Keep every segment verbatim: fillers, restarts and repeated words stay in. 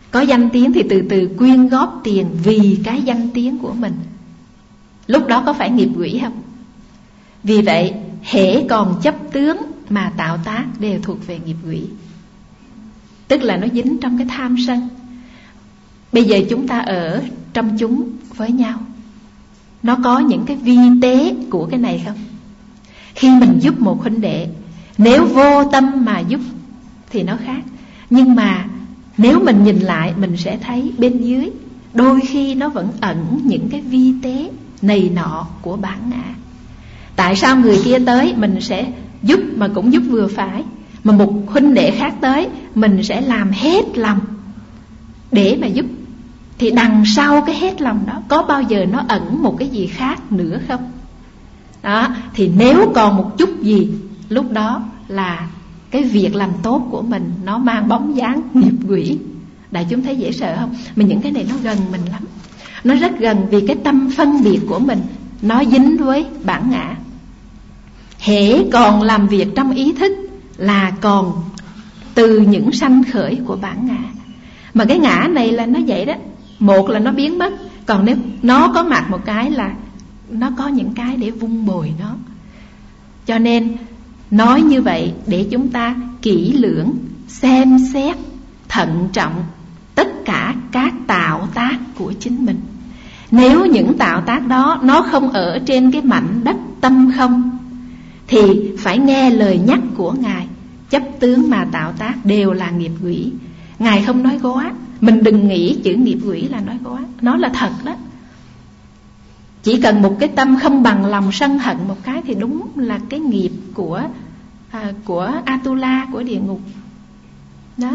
Có danh tiếng thì từ từ quyên góp tiền vì cái danh tiếng của mình. Lúc đó có phải nghiệp quỷ không? Vì vậy hễ còn chấp tướng mà tạo tác đều thuộc về nghiệp quỷ. Tức là nó dính trong cái tham sân. Bây giờ chúng ta ở trong chúng với nhau, nó có những cái vi tế của cái này không? Khi mình giúp một huynh đệ, nếu vô tâm mà giúp thì nó khác. Nhưng mà nếu mình nhìn lại, mình sẽ thấy bên dưới đôi khi nó vẫn ẩn những cái vi tế này nọ của bản ngã. Tại sao người kia tới mình sẽ giúp mà cũng giúp vừa phải, mà một huynh đệ khác tới mình sẽ làm hết lòng để mà giúp? Thì đằng sau cái hết lòng đó có bao giờ nó ẩn một cái gì khác nữa không? Đó, thì nếu còn một chút gì, lúc đó là cái việc làm tốt của mình nó mang bóng dáng nghiệp quỷ. Đại chúng thấy dễ sợ không? Mà những cái này nó gần mình lắm. Nó rất gần vì cái tâm phân biệt của mình nó dính với bản ngã. Hễ còn làm việc trong ý thức là còn từ những sanh khởi của bản ngã. Mà cái ngã này là nó vậy đó. Một là nó biến mất, còn nếu nó có mặt một cái là nó có những cái để vun bồi nó. Cho nên nói như vậy để chúng ta kỹ lưỡng xem xét thận trọng tất cả các tạo tác của chính mình. Nếu những tạo tác đó nó không ở trên cái mảnh đất tâm không, thì phải nghe lời nhắc của Ngài. Chấp tướng mà tạo tác đều là nghiệp quỷ. Ngài không nói góa. Mình đừng nghĩ chữ nghiệp quỷ là nói góa. Nó là thật đó. Chỉ cần một cái tâm không bằng lòng sân hận một cái thì đúng là cái nghiệp của à, của Atula, của địa ngục. Đó.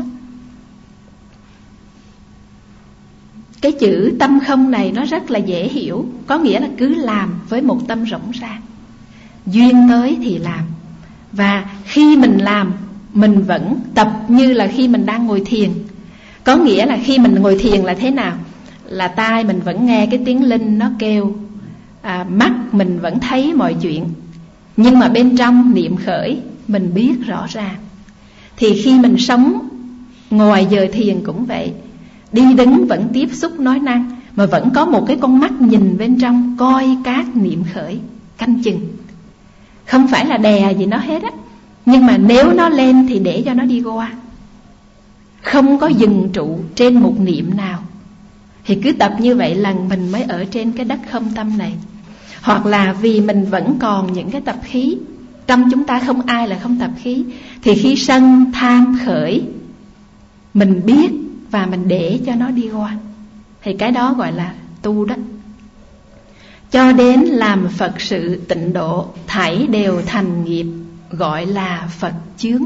Cái chữ tâm không này nó rất là dễ hiểu. Có nghĩa là cứ làm với một tâm rỗng ràng. Duyên tới thì làm. Và khi mình làm, mình vẫn tập như là khi mình đang ngồi thiền. Có nghĩa là khi mình ngồi thiền là thế nào? Là tai mình vẫn nghe cái tiếng linh nó kêu, à, mắt mình vẫn thấy mọi chuyện, nhưng mà bên trong niệm khởi mình biết rõ ràng. Thì khi mình sống ngoài giờ thiền cũng vậy. Đi đứng vẫn tiếp xúc nói năng, mà vẫn có một cái con mắt nhìn bên trong, coi các niệm khởi, canh chừng. Không phải là đè gì nó hết á, nhưng mà nếu nó lên thì để cho nó đi qua, không có dừng trụ trên một niệm nào. Thì cứ tập như vậy là mình mới ở trên cái đất không tâm này. Hoặc là vì mình vẫn còn những cái tập khí. Trong chúng ta không ai là không tập khí. Thì khi sân tham khởi, mình biết và mình để cho nó đi qua, thì cái đó gọi là tu đó. Cho đến làm Phật sự tịnh độ, thảy đều thành nghiệp, gọi là Phật chướng.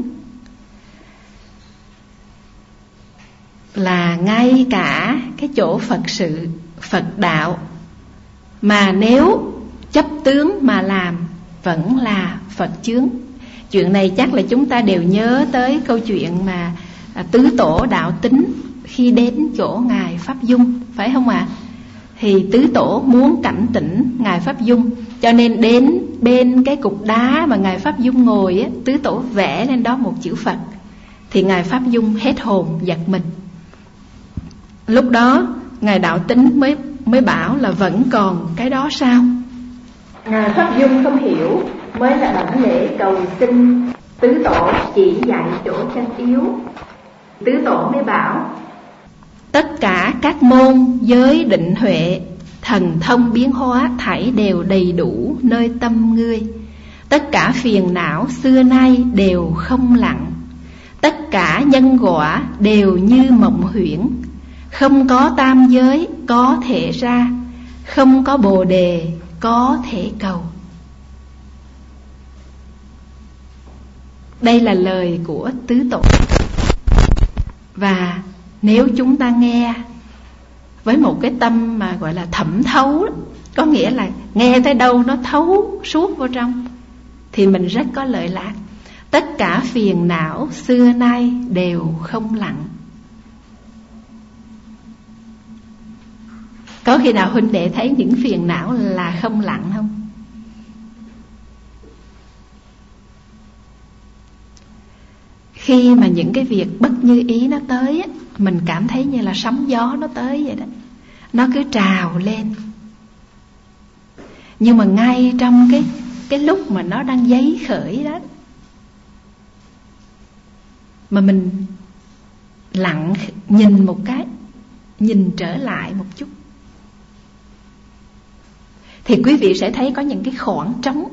Là ngay cả cái chỗ Phật sự, Phật đạo, mà nếu chấp tướng mà làm vẫn là Phật chướng. Chuyện này chắc là chúng ta đều nhớ tới câu chuyện mà tứ tổ đạo tính khi đến chỗ Ngài Pháp Dung, phải không ạ? À? Thì tứ tổ muốn cảnh tỉnh Ngài Pháp Dung, cho nên đến bên cái cục đá mà Ngài Pháp Dung ngồi á, tứ tổ vẽ lên đó một chữ Phật. Thì Ngài Pháp Dung hết hồn giật mình. Lúc đó Ngài Đạo Tính mới mới bảo là vẫn còn cái đó sao? Ngài Pháp Dung không hiểu, mới là bản lễ cầu xin tứ tổ chỉ dạy chỗ chân yếu. Tứ tổ mới bảo: tất cả các môn giới định huệ, thần thông biến hóa thảy đều đầy đủ nơi tâm ngươi. Tất cả phiền não xưa nay đều không lặng. Tất cả nhân quả đều như mộng huyễn. Không có tam giới có thể ra, không có bồ đề có thể cầu. Đây là lời của tứ tổ. Và nếu chúng ta nghe với một cái tâm mà gọi là thẩm thấu, có nghĩa là nghe tới đâu nó thấu suốt vào trong, thì mình rất có lợi lạc. Tất cả phiền não xưa nay đều không lặng. Có khi nào huynh đệ thấy những phiền não là không lặng không? khi mà những cái việc bất như ý nó tới á, mình cảm thấy như là sóng gió nó tới vậy đó. Nó cứ trào lên. Nhưng mà ngay trong cái, cái lúc mà nó đang dấy khởi đó, mà mình lặng nhìn một cái, nhìn trở lại một chút, thì quý vị sẽ thấy có những cái khoảng trống.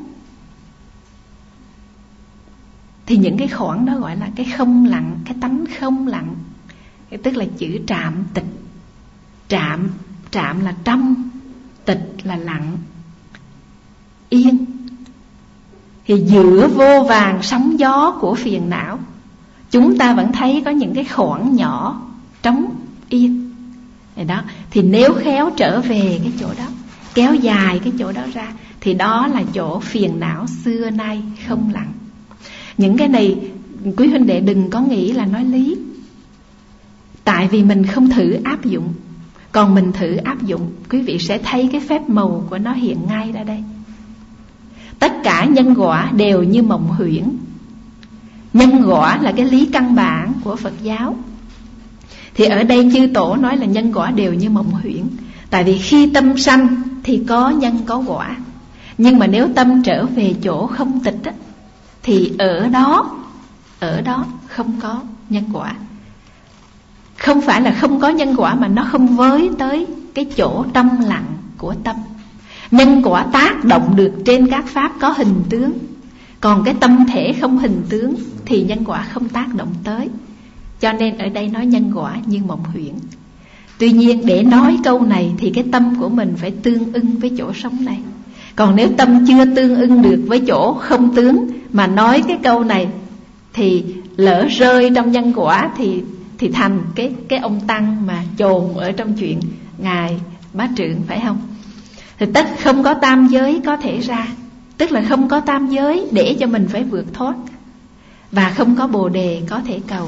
Thì những cái khoảng đó gọi là cái không lặng, cái tánh không lặng. Tức là chữ trạm tịch. Trạm, trạm là trong, tịch là lặng, yên. Thì giữa vô vàn sóng gió của phiền não, chúng ta vẫn thấy có những cái khoảng nhỏ trống yên. Đó. Thì nếu khéo trở về cái chỗ đó, kéo dài cái chỗ đó ra, thì đó là chỗ phiền não xưa nay không lặng. Những cái này quý huynh đệ đừng có nghĩ là nói lý, tại vì mình không thử áp dụng. Còn mình thử áp dụng, quý vị sẽ thấy cái phép màu của nó hiện ngay ra đây. Tất cả nhân quả đều như mộng huyễn. Nhân quả là cái lý căn bản của Phật giáo. Thì ở đây chư tổ nói là nhân quả đều như mộng huyễn. Tại vì khi tâm sanh thì có nhân có quả. Nhưng mà nếu tâm trở về chỗ không tịch á, thì ở đó, ở đó không có nhân quả. Không phải là không có nhân quả, mà nó không với tới cái chỗ trong lặng của tâm. Nhân quả tác động được trên các pháp có hình tướng, còn cái tâm thể không hình tướng thì nhân quả không tác động tới. Cho nên ở đây nói nhân quả như mộng huyễn. Tuy nhiên để nói câu này thì cái tâm của mình phải tương ưng với chỗ sống này. Còn nếu tâm chưa tương ưng được với chỗ không tướng mà nói cái câu này, thì lỡ rơi trong nhân quả thì thì thành cái cái ông tăng mà chồn ở trong chuyện ngài Bá Trượng, phải không? Thì tất không có tam giới có thể ra, tức là không có tam giới để cho mình phải vượt thoát, và không có bồ đề có thể cầu.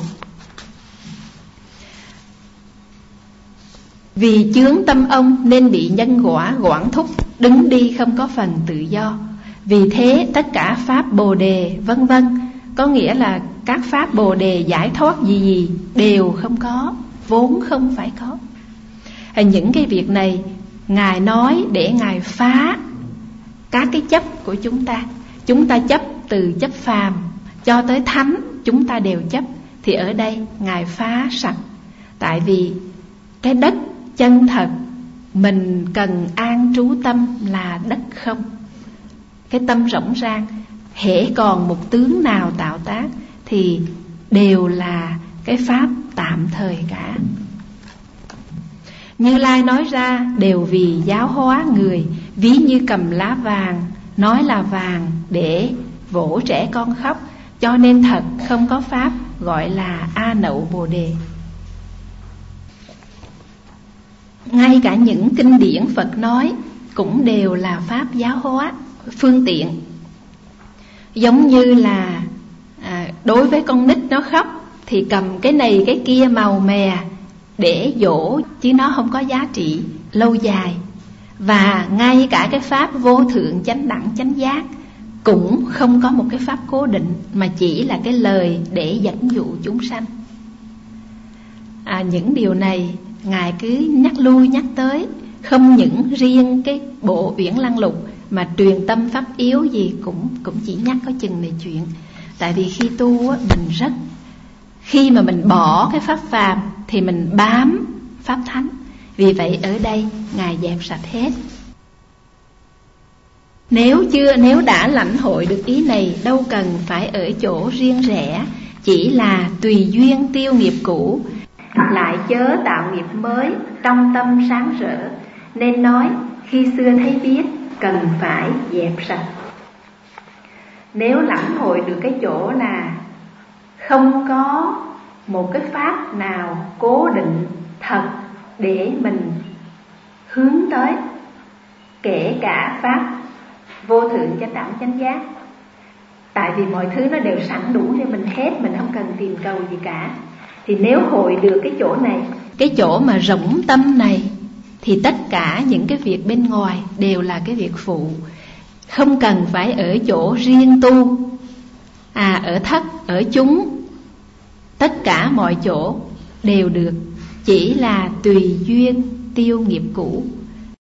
Vì chướng tâm ông nên bị nhân quả quản thúc, đứng đi không có phần tự do. Vì thế tất cả pháp bồ đề vân vân, có nghĩa là các pháp bồ đề giải thoát gì gì đều không có, vốn không phải có. Những cái việc này Ngài nói để Ngài phá các cái chấp của chúng ta. Chúng ta chấp từ chấp phàm cho tới thánh, chúng ta đều chấp. Thì ở đây Ngài phá sạch. Tại vì cái đất chân thật mình cần an trú tâm là đất không. Cái tâm rỗng rang, hễ còn một tướng nào tạo tác thì đều là cái pháp tạm thời cả. Như Lai nói ra đều vì giáo hóa người, ví như cầm lá vàng, nói là vàng để vỗ trẻ con khóc. Cho nên thật không có pháp gọi là A Nậu Bồ Đề. Ngay cả những kinh điển Phật nói cũng đều là pháp giáo hóa, phương tiện. Giống như là à, đối với con nít nó khóc thì cầm cái này cái kia màu mè để dỗ, chứ nó không có giá trị lâu dài. Và ngay cả cái pháp vô thượng chánh đẳng chánh giác cũng không có một cái pháp cố định, mà chỉ là cái lời để dẫn dụ chúng sanh. à, Những điều này Ngài cứ nhắc lui nhắc tới. Không những riêng cái bộ Uyển Lăng Lục, mà truyền tâm pháp yếu gì cũng, cũng chỉ nhắc có chừng này chuyện. Tại vì khi tu á, mình rất Khi mà mình bỏ cái pháp phàm thì mình bám pháp thánh. Vì vậy ở đây Ngài dẹp sạch hết. Nếu chưa, nếu đã lãnh hội được ý này, đâu cần phải ở chỗ riêng rẽ, chỉ là tùy duyên tiêu nghiệp cũ, lại chớ tạo nghiệp mới, trong tâm sáng rỡ. Nên nói khi xưa thấy biết, cần phải dẹp sạch. Nếu lãnh hội được cái chỗ là không có một cái pháp nào cố định thật để mình hướng tới, kể cả pháp vô thượng chánh đẳng chánh giác. Tại vì mọi thứ nó đều sẵn đủ cho mình hết, mình không cần tìm cầu gì cả. Thì nếu hội được cái chỗ này, cái chỗ mà rỗng tâm này, thì tất cả những cái việc bên ngoài đều là cái việc phụ. Không cần phải ở chỗ riêng tu, à ở thất, ở chúng, tất cả mọi chỗ đều được, chỉ là tùy duyên tiêu nghiệp cũ.